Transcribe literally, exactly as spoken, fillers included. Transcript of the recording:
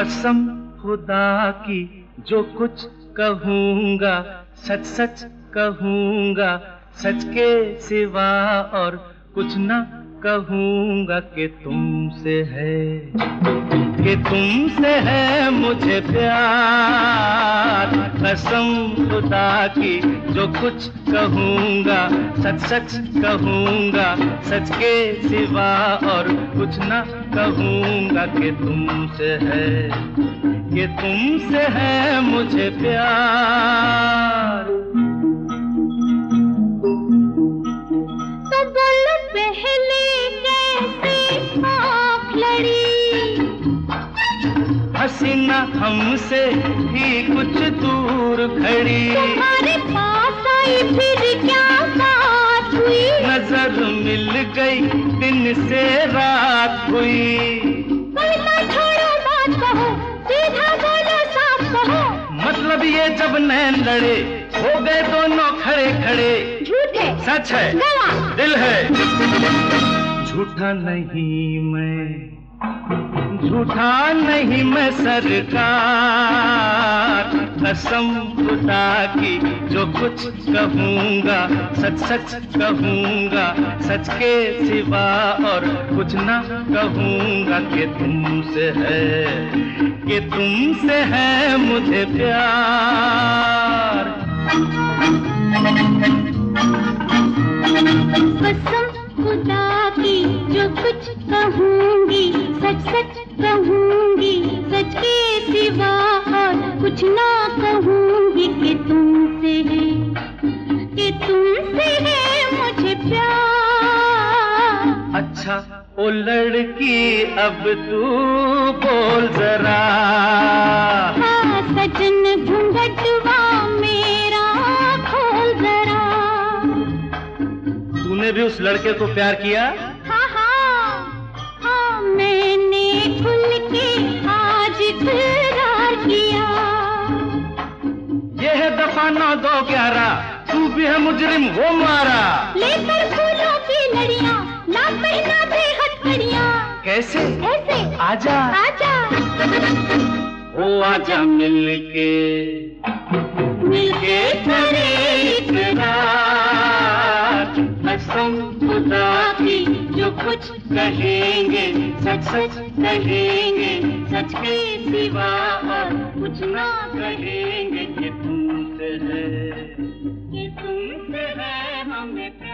कसम खुदा की जो कुछ कहूँगा सच सच कहूँगा, सच के सिवा और कुछ न कहूँगा कि तुमसे है, कि तुमसे है मुझे प्यार। कसम खुदा की जो कुछ कहूँगा सच सच कहूँगा, सच के सिवा और कुछ न कहूँगा कि तुमसे है, कि तुमसे है मुझे प्यार। तो बोलो पहले कैसे आँख लड़ी, हसीना हमसे ही कुछ दूर खड़ी। तुम्हारे पास आई फिर क्या बात हुई, नजर मिल गई दिन से रात हुई। बोलना छोड़ो बात कहो, सीधा बोलो साफ कहो। मतलब ये जब नैन लड़े हो गए दोनों खड़े खड़े। झूठ है सच है गला दिल है, झूठा नहीं मैं, झूठा नहीं मैं सरकार। कसम खुदा की जो कुछ कहूँगा सच सच कहूँगा, सच के सिवा और कुछ न कहूँगा कि तुमसे है, कि तुमसे है मुझे प्यार। कसम खुदा की जो कुछ कहूँगी सच सच कहूँगी, सच के सिवा और कुछ ना कहूँगी कि तुमसे है, कि तुमसे है मुझे प्यार। अच्छा ओ लड़की अब तू बोल जरा, हाँ सजन घूंघटवा मेरा खोल जरा। तूने भी उस लड़के को प्यार किया? हाँ हाँ हाँ मैंने खुल के आज इकरार किया। ये है दफा नौ दो ग्यारह, तू भी है मुजरिम वो मारा। लेकर फूलों की लड़ियाँ ना पहना दे हथकड़ियाँ। कैसे ऐसे आजा आजा ओ आजा मिलके, मिलके करे इकरार। कसम खुदा की जो कुछ कहेंगे सच सच कहेंगे, सच के सिवा और कुछ ना कहेंगे कि तुमसे है, कि तुमसे है हमें